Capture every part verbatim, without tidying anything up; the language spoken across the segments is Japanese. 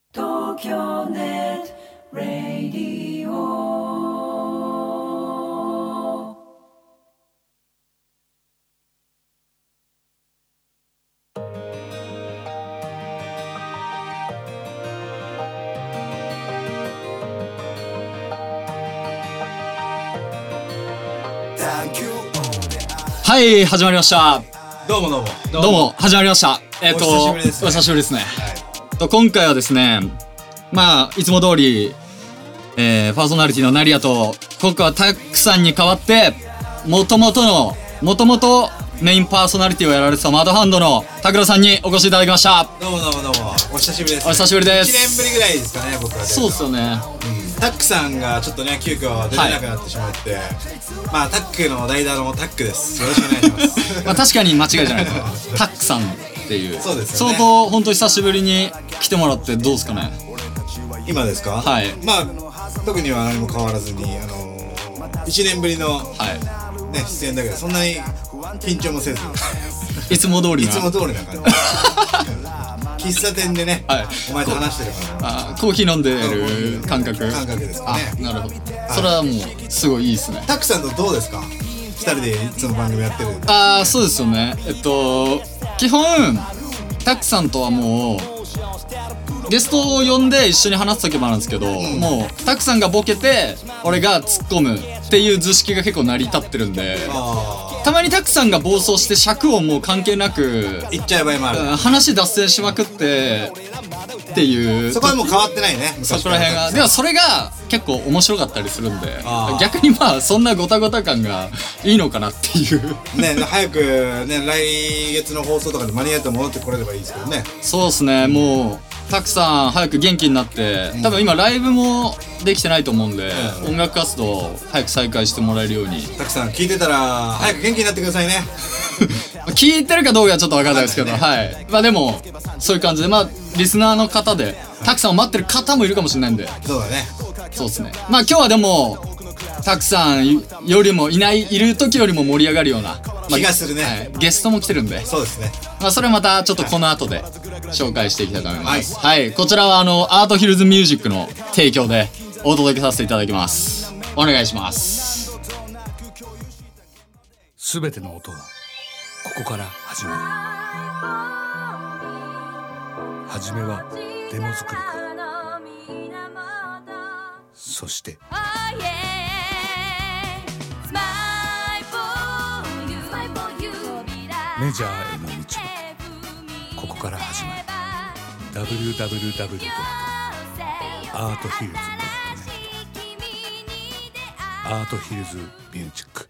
東京ネットラディオ。 はい、始まりました。 どうもどうもどうも始まりました。えっ、ー、とお久しぶりですね。 お久しぶりですね。 はい、 と今回はですね、まあいつも通り、えー、パーソナリティのナリアと今回はタックさんに代わって元々の元々メインパーソナリティをやられてたマドハンドのタクラさんにお越しいただきました。 どうもどうもどうもお久しぶりです、ね。 お久しぶりです。 いちねんぶりぐらいですかね、僕は。 そうですよね。 うん、タックさんがちょっとね急遽出れなくなってしまって、はい、まあタックの代打のタックです。よろしくお願いします。 まあ確かに間違いじゃないですか。タックさんっていう。 そうですよね。 相当本当久しぶりに来てもらってどうですかね。 今ですか。 はい。 まあ特には何も変わらずに、あのー、いちねんぶりの、 はいね、出演だけどそんなに緊張もせずいつも通りないつも通りな感じ。喫茶店でね、はい、お前と話してるからあコーヒー飲んでる感覚感覚ですかね。 あ、なるほど、はい、それはもうすごいいいですね。 タックさんとどうですか、ふたりでいつも番組やってる。 ああ、そうですよね。えっと基本タックさんとはもうゲストを呼んで一緒に話す時もあるんですけど、うん、もうタックさんがボケて俺が突っ込むっていう図式が結構成り立ってるんで、たまにタックさんが暴走して尺をもう関係なく言っちゃう場合もある、 話脱線しまくってっていう、 そこはもう変わってないね。 そこら辺がでもそれが結構面白かったりするんで、逆にまあそんなゴタゴタ感がいいのかなっていうね。早くね来月の放送とかで間に合って戻ってこれればいいですけどね。 そうですね、もうタクさん早く元気になって、多分今ライブもできてないと思うんで、うん、音楽活動早く再開してもらえるように。 タクさん聞いてたら早く元気になってくださいね。 聞いてるかどうかはちょっと分かんないですけど、ね、はい。まあでもそういう感じで、まあリスナーの方でタクさんを待ってる方もいるかもしれないんで。 そうだね。 そうですね。まあ今日はでもタクさんよりもいないいる時よりも盛り上がるような、まあ、 気がするね、 はい、ゲストも来てるんで。 そうですね。 まあそれまたちょっとこの後で紹介していきたいと思います。はい、はい、こちらはあのアートヒルズミュージックの提供でお届けさせていただきます。お願いします。 すべての音はここから始まる。はじめはデモ作りから、そしてメジャーへの道はここから始まる。 ダブリューダブリューダブリュー ドットアートヒルズ ドットネット アートヒルズミュージック。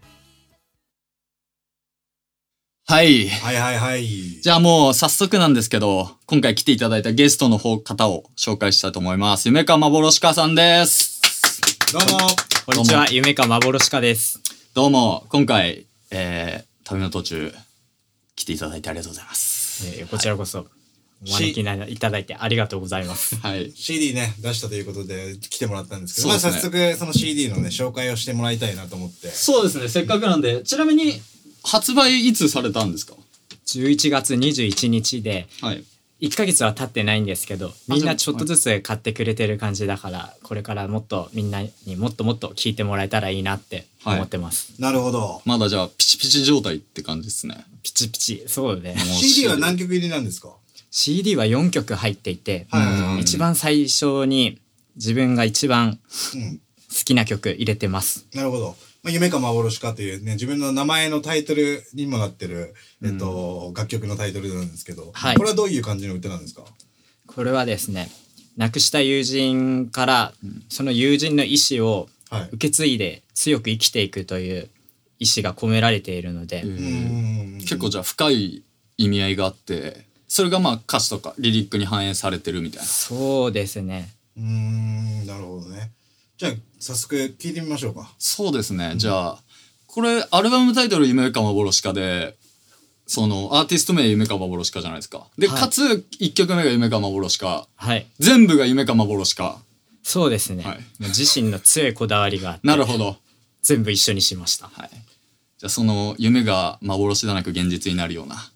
はい。 はいはいはい。 じゃあもう早速なんですけど、今回来ていただいたゲストの方方を紹介したいと思います。夢か幻かさんです。 どうも。 こんにちは、夢か幻かです。 どうも。今回、えー、旅の途中来ていただいてありがとうございます。 えー、こちらこそお招きいただいてありがとうございます。 はい。 シーディー ね出したということで来てもらったんですけど、まあ早速その シーディー のね紹介をしてもらいたいなと思って。 そうですね。せっかくなんで、ちなみに発売いつされたんですか？ じゅういちがつにじゅういちにちで、 はい、 いっかげつは経ってないんですけど、みんなちょっとずつ買ってくれてる感じだから、これからもっとみんなにもっともっと聞いてもらえたらいいなって思ってます。 はい、なるほど。 まだじゃあピチピチ状態って感じですね。 ピチピチ、そうね。 シーディー は何曲入りなんですか？ シーディー はよんきょく入っていて、はい、一番最初に自分が一番好きな曲入れてます。 うん、なるほど。まあ、夢か幻かというね、自分の名前のタイトルにもなってる、えっと、うん、楽曲のタイトルなんですけど、はい、これはどういう感じの歌なんですか？ これはですね、亡くした友人から、うん、その友人の意思を受け継いで強く生きていくという意思が込められているので、 うん結構じゃあ深い意味合いがあって、それがまあ歌詞とかリリックに反映されてるみたいな。 そうですね。 うーん、なるほどね。じゃあ早速聞いてみましょうか。 そうですね、うん、じゃあこれアルバムタイトル夢か幻かで、そのアーティスト名夢か幻かじゃないですか。で、はい、かついっきょくめが夢か幻か、 はい、 全部が夢か幻か。 そうですね、はい、自身の強いこだわりがあってなるほど、 全部一緒にしました。 はい、じゃあその夢が幻ではなく現実になるような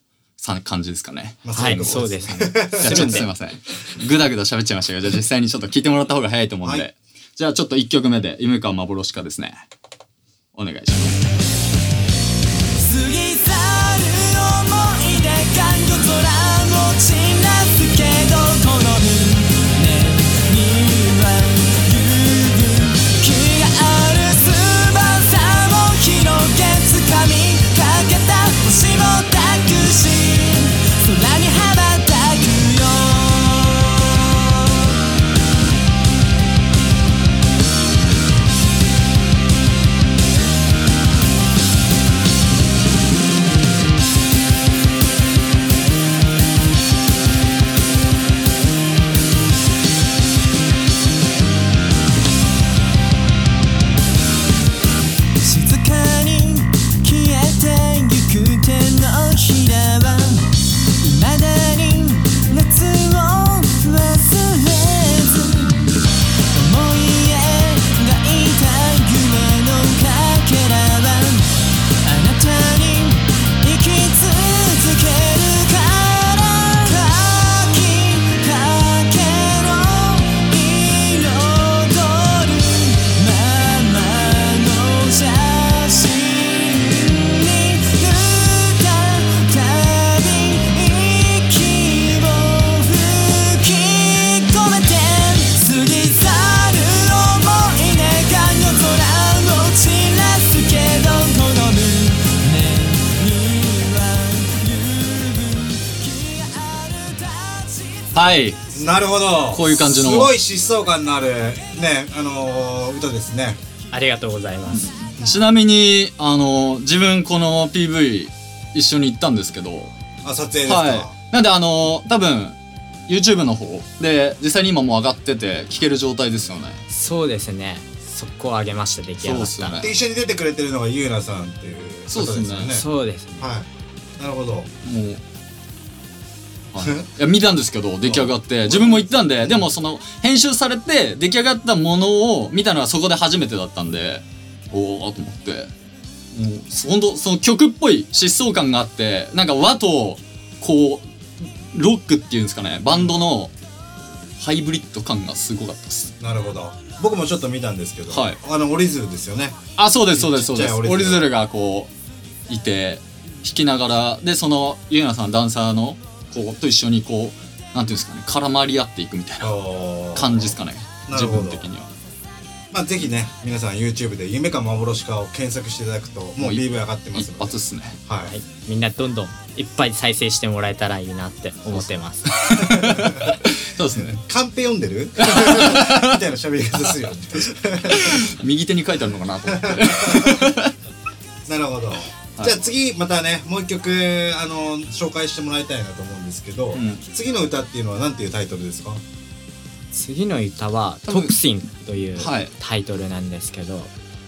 さ感じですかね。 まあはい、そうですね。 じゃあちょっとすいません。ぐだぐだ喋っちゃいましたけど、じゃあ実際にちょっと聞いてもらった方が早いと思うんで、はい、じゃあちょっといっきょくめで夢か幻かですね。お願いします。過ぎ去る思い出が夜空を散らすけど、この胸には勇気がある翼を広げ掴みかけた星を抱くし空に羽ばたくよ。はい、 なるほど。 こういう感じのすごい疾走感のあるね、あのー、歌ですね。 ありがとうございます。 うん、ちなみにあの自分この ピーブイ 一緒に行ったんですけど、 あ、撮影ですか。 はい、なんであの多分 YouTube の方で実際に今もう上がってて聴ける状態ですよね。 そうですね。速攻上げました。出来上がった。 そうですね。 で一緒に出てくれてるのがゆうなさんっていう方ですよね。 そうですね。 はい。なるほど。もう。 はい、いや見たんですけど出来上がって自分も行ったんで、でもその編集されて出来上がったものを見たのはそこで初めてだったんで、おおと思って、もうほんとその曲っぽい疾走感があって、なんか和とこうロックっていうんですかね、バンドのハイブリッド感がすごかったです。 なるほど。僕もちょっと見たんですけど、 はい、 あの折り鶴ですよね。 あ、そうですそうですそうです。 折り鶴がこういて弾きながらで、そのゆうなさんダンサーのこうと一緒にこうなんていうんですかね、絡まり合っていくみたいな感じですかね、自分的には。 まあぜひね皆さん YouTube で夢か幻かを検索していただくともう ピーブイ 上がってますので一発っすね。 はい、 はい、みんなどんどんいっぱい再生してもらえたらいいなって思ってます。 そうですね。 カンペ読んでるみたいな喋り方するよね。 右手に書いてあるのかなと思って。 なるほど。じゃあ次またねもう一曲あの紹介してもらいたいなと思うんですけど、うん、次の歌っていうのは何ていうタイトルですか？ 次の歌はトクシンというタイトルなんですけど、はい、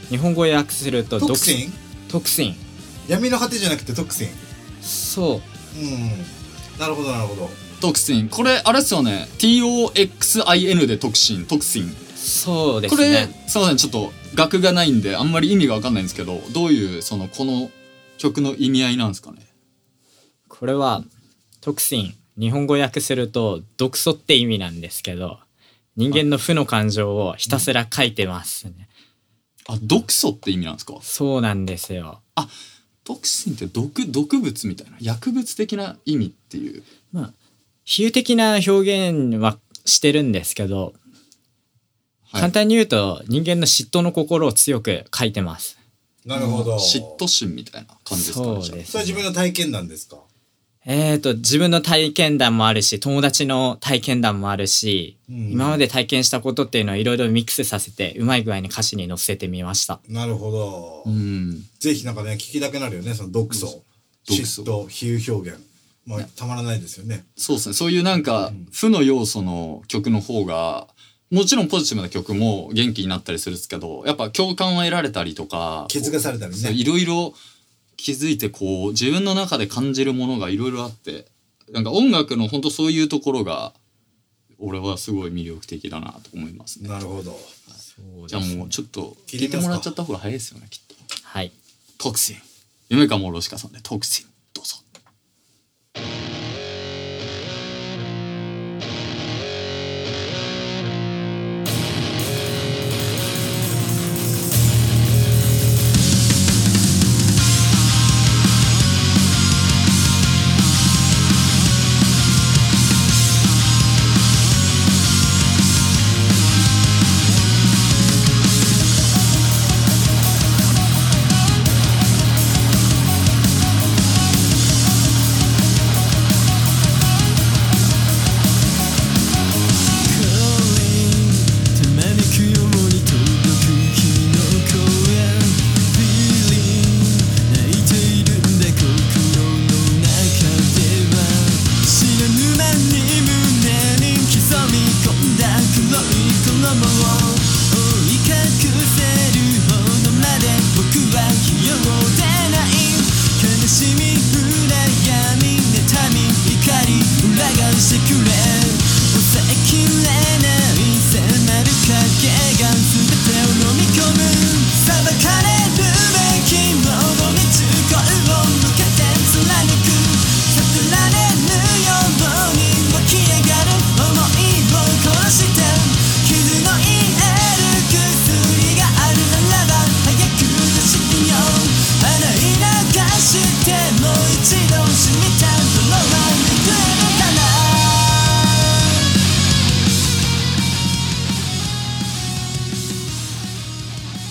日本語訳するとトクシン？ トクシン。 闇の果てじゃなくてトクシン。 そう。うん。 なるほどなるほど。 トクシン。これあれですよね。ティーオーエックスアイエヌ でトクシン。トクシン。 そうですね。 これすいませんちょっと楽がないんであんまり意味が分かんないんですけど、どういうそのこの曲の意味合いなんですかね。 これはトクシン、日本語訳すると毒素って意味なんですけど、人間の負の感情をひたすら書いてますね。 あ、毒素って意味なんですか？ そうなんですよ。 あ、トクシンって毒毒物みたいな薬物的な意味っていう。 まあ比喩的な表現はしてるんですけど、はい、簡単に言うと人間の嫉妬の心を強く書いてます。 なるほど。 嫉妬心みたいな感じですかね。 そうです。 それは自分の体験談ですか？ えーと自分の体験談もあるし、友達の体験談もあるし、うん、今まで体験したことっていうのをいろいろミックスさせてうまい具合に歌詞に乗せてみました。 なるほど。 うん、 ぜひなんかね聞きたくなるよね、その毒素、嫉妬、比喩表現。まあたまらないですよね。 そうですね。そういうなんか負の要素の曲の方が。もちろんポジティブな曲も元気になったりするんですけど、やっぱ共感を得られたりとか気づかされたりね、 いろいろ気づいてこう自分の中で感じるものがいろいろあって、なんか音楽の本当そういうところが俺はすごい魅力的だなと思いますね。 なるほど、 はい、じゃあもうちょっと聞いてもらっちゃった方が早いですよねきっと。 はい。 トクシン、夢か幻かさんでトクシンどうぞ。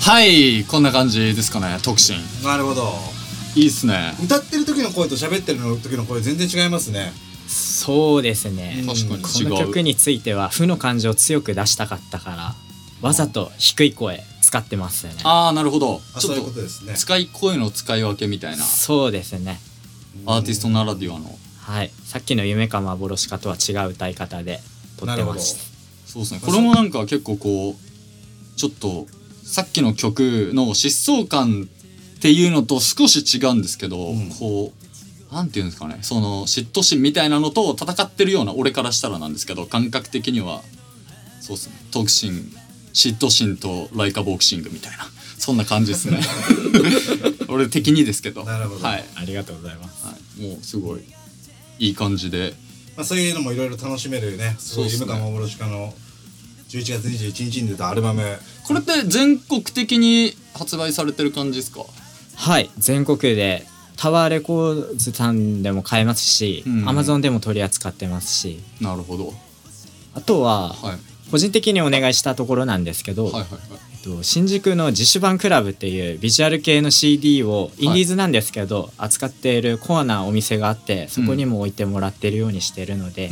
はいこんな感じですかね。特進なるほど、 いいっすね。 歌ってる時の声と喋ってる時の声全然違いますね。 そうですね、 確かに違う。 この曲については負の感情を強く出したかったからわざと低い声使ってますね。 ああなるほど。 ちょっとそういうことですね。 使い声の使い分けみたいな。 そうですね、 アーティストならではの。 はい、さっきの夢か幻かとは違う歌い方で撮ってます。 そうですね、これもなんか結構こうちょっとさっきの曲の疾走感っていうのと少し違うんですけど、うん、こうなんていうんですかね、その嫉妬心みたいなのと戦ってるような俺からしたらなんですけど、感覚的にはそうですね、特進嫉妬心とライカボクシングみたいなそんな感じですね俺的にですけど。 なるほど、 はい、ありがとうございます、 はい、もうすごいいい感じで、 まあ、そういうのもいろいろ楽しめるね。すごい夢か幻かのじゅういちがつにじゅういちにちに出たアルバム、 これって全国的に発売されてる感じですか？ はい、全国でタワーレコーズさんでも買えますし、うん、Amazon でも取り扱ってますし。 なるほど。 あとは、 はい、 個人的にお願いしたところなんですけど、はいはいはい、えっと、新宿の自主版クラブっていうビジュアル系の シーディー をインディーズなんですけど、はい、扱っているコアなお店があって、そこにも置いてもらってるようにしてるので、うん、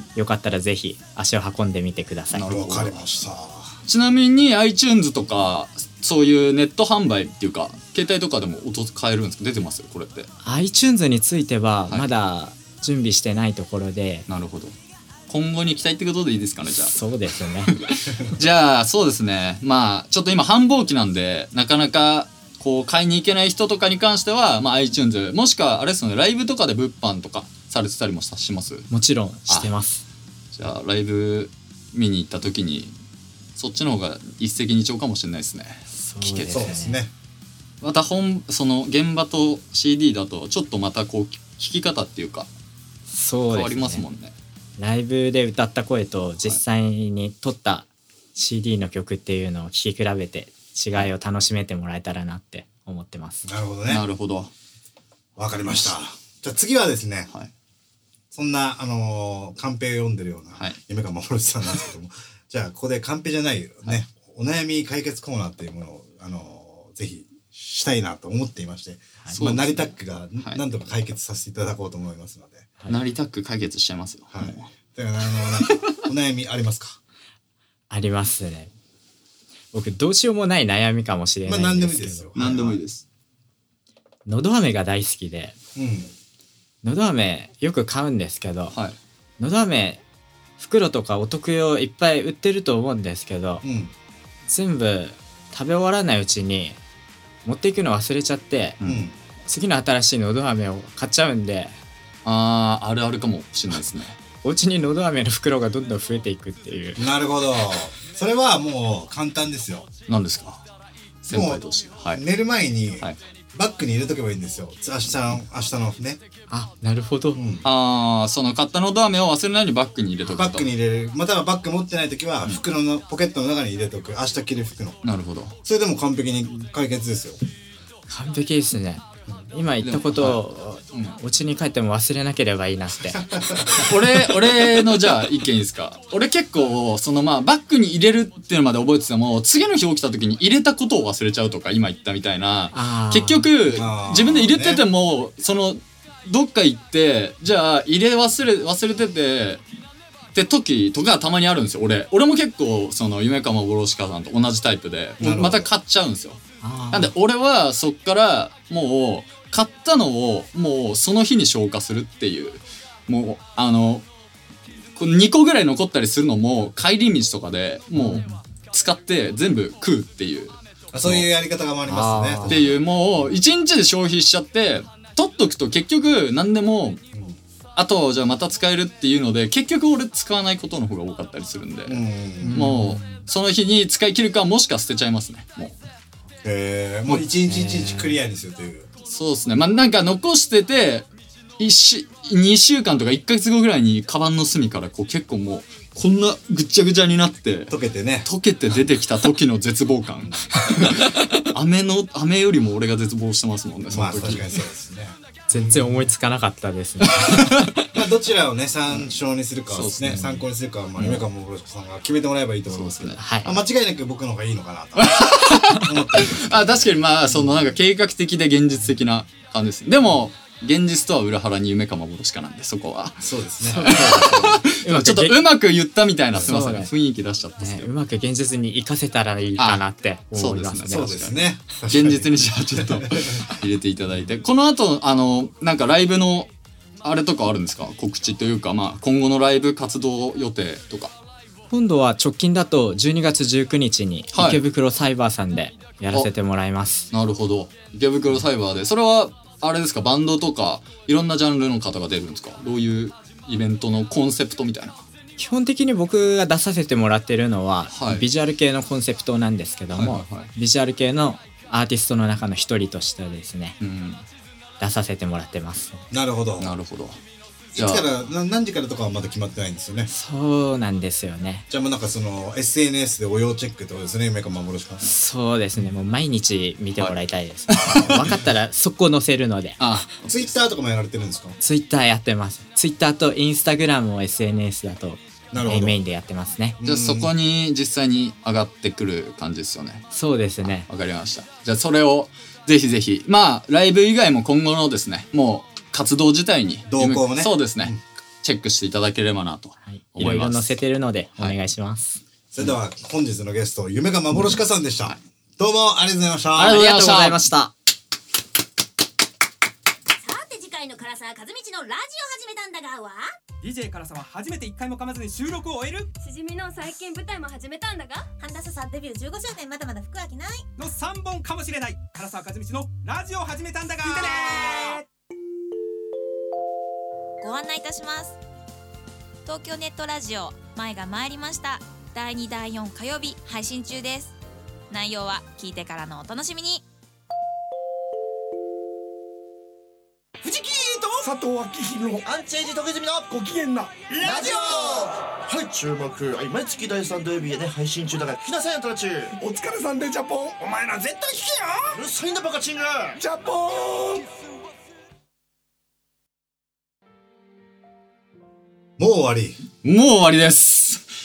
よかったらぜひ足を運んでみてください。 わかりました。 ちなみに iTunes とかそういうネット販売っていうか携帯とかでも音買えるんですか？出てますこれって。 iTunes についてはまだ準備してないところで、はい、 なるほど。今後に期待ってことでいいですかね。じゃあそうですねじゃあそうですね、まあちょっと今繁忙期なんでなかなかこう買いに行けない人とかに関しては、まあ、iTunes もしくはあれですよね、ライブとかで物販とかされてたりもします？ もちろんしてます。 じゃあライブ見に行った時にそっちの方が一石二鳥かもしれないですね。 聞けてそうですね。 また本その現場と シーディー だとちょっとまたこう聴き方っていうかそうですね、 変わりますもんね。 ライブで歌った声と実際に撮った シーディー の曲っていうのを聴き比べて違いを楽しめてもらえたらなって思ってます。 なるほどね。 なるほど。 わかりました。じゃあ次はですね、はい、そんなあのー、カンペを読んでるような、はい、夢か幻さんなんですけどもじゃあここでカンペじゃないね、はい、お悩み解決コーナーっていうものを、あのー、ぜひしたいなと思っていまして、はい、まあ、ナリタックが何とか解決させていただこうと思いますので、 はい、ナリタック解決しちゃいますよ。 はい。だからあのなんかお悩みありますか？ ありますね。僕どうしようもない悩みかもしれないんですけど、 まあ、何でもいいですよ。何でもいいです。 のど飴が大好きで、 うん、 のど飴よく買うんですけど、 はい、 のど飴袋とかお得用いっぱい売ってると思うんですけど、 うん、 全部食べ終わらないうちに持っていくの忘れちゃって、 うん、 次の新しいのど飴を買っちゃうんで、 あーあるあるかもしれないですねお家にのど飴の袋がどんどん増えていくっていう。 なるほど。それはもう簡単ですよ。 何ですか？先輩同士、はい、 寝る前に、 はい、 バッグに入れとけばいいんですよ。明日の明日のね。 あ、なるほど、うん、 ああ、その買ったのど飴を忘れないようにバッグに入れとくと。 バッグに入れる、またはバッグ持ってない時は袋のポケットの中に入れとく。明日着る服の。 なるほど。 それでも完璧に解決ですよ。 完璧ですね。今言ったことをお家に帰っても忘れなければいいなって俺俺のじゃあ意見いいですか？俺結構そのまあバッグに入れるっていうのまで覚えてても次の日起きた時に入れたことを忘れちゃうとか今言ったみたいな、結局自分で入れてても、ね、そのどっか行ってじゃあ入れ忘れ忘れててって時とかたまにあるんですよ。俺俺も結構その夢か幻かさんと同じタイプでまた買っちゃうんですよ。なんで俺はそっからもう買ったのをもうその日に消化するっていう、もうあのにこぐらい残ったりするのも帰り道とかでもう使って全部食うっていう、 あ、そういうやり方がありますねっていう、もういちにちで消費しちゃって取っとくと結局何でも、うん、あとじゃあまた使えるっていうので結局俺使わないことの方が多かったりするんで、うん、もうその日に使い切るかもしくは捨てちゃいますね。もうへー、もう一日一日クリアにするという。 そうですね。まあなんか残してていっしゅにしゅうかんとかいっかげつごぐらいにカバンの隅からこう結構もうこんなぐっちゃぐちゃになって溶けてね溶けて出てきた時の絶望感飴の飴よりも俺が絶望してますもんねその時。 まあ確かにそうですね。 全然思いつかなかったですね。 まあどちらをね参照にするかはですね、参考にするかはまあ夢かもさんが決めてもらえばいいと思いますけど、 はい、 間違いなく僕の方がいいのかなと思ってあ、確かにまあそのなんか計画的で現実的な感じです。でも現実とは裏腹に夢か幻かなんで、そこはそうですね。 ちょっとうまく言ったみたいな、すみません、雰囲気出しちゃったんですけど、 ね、うまく現実に生かせたらいいかなって思いますね。 そうですね。 現実にじゃあちょっと入れていただいて、この後あのなんかライブのあれとかあるんですか、告知というか、まあ今後のライブ活動予定とか。 今度は直近だとじゅうにがつじゅうくにちに池袋サイバーさんでやらせてもらいます。 なるほど、池袋サイバーで、それはあれですか、バンドとかいろんなジャンルの方が出るんですか、どういうイベントのコンセプトみたいな。 基本的に僕が出させてもらってるのは、 はい、 ビジュアル系のコンセプトなんですけども、はいはいはい、ビジュアル系のアーティストの中の一人としてですね、うん、出させてもらってます。 なるほどなるほど。 いつからな何時からとかはまだ決まってないんですよね。 そうなんですよね。 じゃあもうなんかその エスエヌエス でお要チェックってことですね、夢か幻か。 そうですね、もう毎日見てもらいたいです、はい、分かったら速攻載せるので。 あ、ツイッターとかもやられてるんですか。 ツイッターやってます。ツイッターとインスタグラムを エスエヌエス だとメインでやってますね。 じゃあそこに実際に上がってくる感じですよね。 そうですね。 わかりました。じゃあそれをぜひぜひ、まあライブ以外も今後のですね、もう活動自体に動向もね、 そうですね、うん、チェックしていただければなと思います。 いろいろ載せてるのでお願いします。はい、 それでは本日のゲスト、夢か幻かさんでした。はい、どうもありがとうございました。 ありがとうございました。さて次回の唐沢和道のラジオ始めたんだがはディージェー 唐沢初めていっかいも噛まずに収録を終える。 しじみの最近舞台も始めたんだが、半田さんデビューじゅうごしゅうねん、まだまだ服は着ないのさんぼんかもしれない。唐沢和道のラジオ始めたんだが、聞いてねー。ご案内いたします。東京ネットラジオ前が参りました。だいにだいよん火曜日配信中です。内容は聞いてからのお楽しみに。 藤木と佐藤明宏アンチエイジ徳住のご機嫌なラジオ。はい、注目、はい、毎月だいさん土曜日でね配信中だから聞きなさいよ、トラチュー。 お疲れさんでジャポン。 お前ら絶対聞けよ。 うるさいんだバカチング。 ジャポン。 もう終わり。 もう終わりです。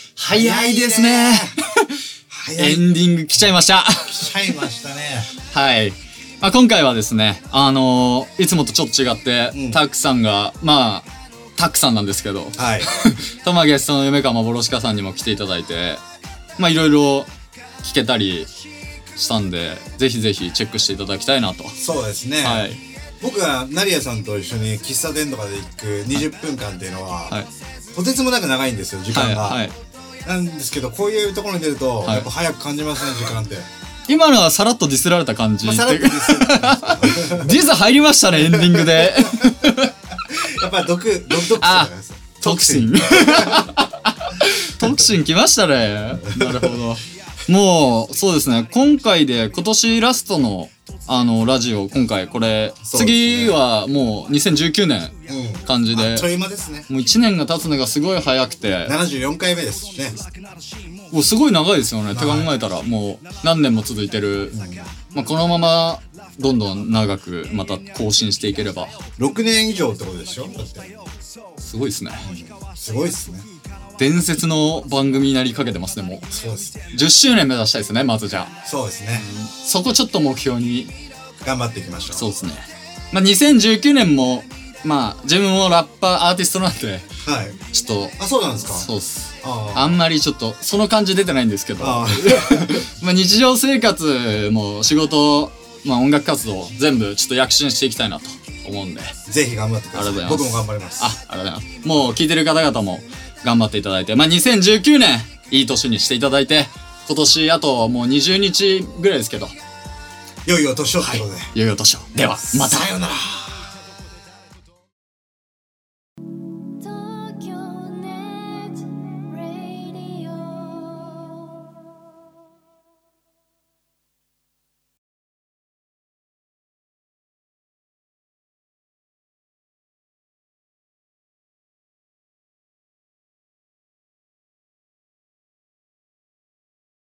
早いですね。エンディング来ちゃいました。 来ちゃいましたね。 はい。まあ、今回はですね、あのー、いつもとちょっと違って、うん、タクさんが、まあ、タクさんなんですけど、 はい。 とまあゲストの夢か幻かさんにも来ていただいて、まあいろいろ聞けたりしたんで、ぜひぜひチェックしていただきたいなと。 そうですね。はい。僕が成谷さんと一緒に喫茶店とかで行くにじゅっぷんかんっていうのは、はい、とてつもなく長いんですよ、時間が。はいはい、なんですけど、こういうところに出ると、はい、やっぱ早く感じますね、時間って。 今のはさらっとディスられた感じ。 まあ、さらっとディスられた。 ディス入りましたね、エンディングで。 やっぱ毒、毒、毒あ、トクシン。トクシン来ましたね。なるほど。もう、そうですね、今回で今年ラストのあのラジオ、今回これ、ね、次はもうにせんじゅうきゅうねん感じで、うん、あっという間ですね。 もういちねんが経つのがすごい早くて、 ななじゅうよんかいめですしね。 もうすごい長いですよね。って考えたらもう何年も続いてる、うん、まあ、このままどんどん長くまた更新していければろくねん以上ってことでしょ。だってすごいですね、 うん、すごいですね。 伝説の番組になりかけてますね。もうそうですね。 じゅっしゅうねん目指したいですね、まず。じゃあそうですね、 うん、そこちょっと目標に頑張っていきましょう。 そうですね。まあにせんじゅうきゅうねんもまあ自分もラッパーアーティストなんで、はい、ちょっとあ、そうなんですか。 そうっす。 あ, あんまりちょっとその感じ出てないんですけど、まあ日常生活も仕事、まあ、音楽活動全部ちょっと躍進していきたいなと思うんで、 ぜひ頑張ってください。僕も頑張ります。 あ、ありがとうございます。もう聞いてる方々も頑張っていただいて、まあにせんじゅうきゅうねんいい年にしていただいて、今年あともうにじゅうにちぐらいですけど、 良いお年をってことで、 良いお年を。ではまた。 さようなら。